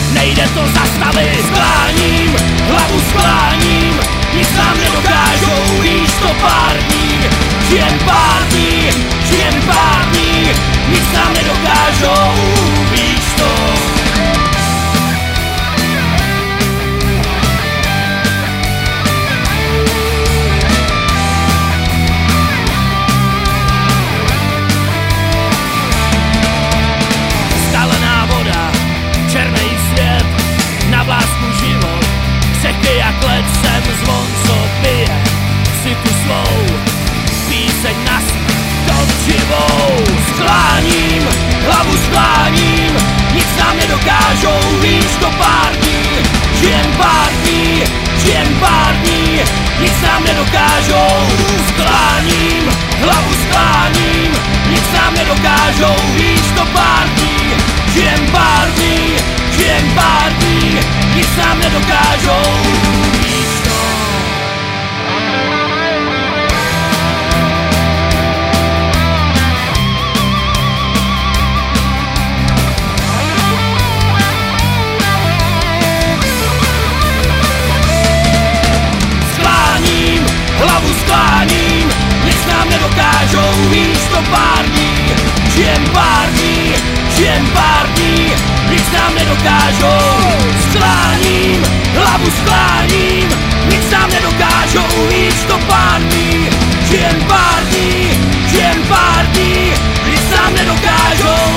nejde to zastavit. Skláním, hlavu skláním, nic nám nedokážou, víš to pár dní. Žijem pár dní, žijem pár dní, nic nám nedokážou, víš to. Skalená voda, černý svět, na vlásku život, křehkej jak led jsem zvon, co bije si tu svou píseň na živou. Skláním, hlavu skláním, nic nám nedokážou, víš to pár dní. Žijem pár dní, žijem pár dní, nic nám nedokážou. Skláním, hlavu skláním, nic nám nedokážou, víš to pár dní. Žijem pár dní, žijem pár dní, nic nám nedokážou, víš to. Hlavu skláním, nic nám nedokážou, víš to pár dní. Žijem pár dní, žijem pár dní, nic nám nedokážou. Skláním, hlavu skláním, nic nám nedokážou, víš to pár dní. Žijem pár dní, žijem pár dní, nic nám nedokážou.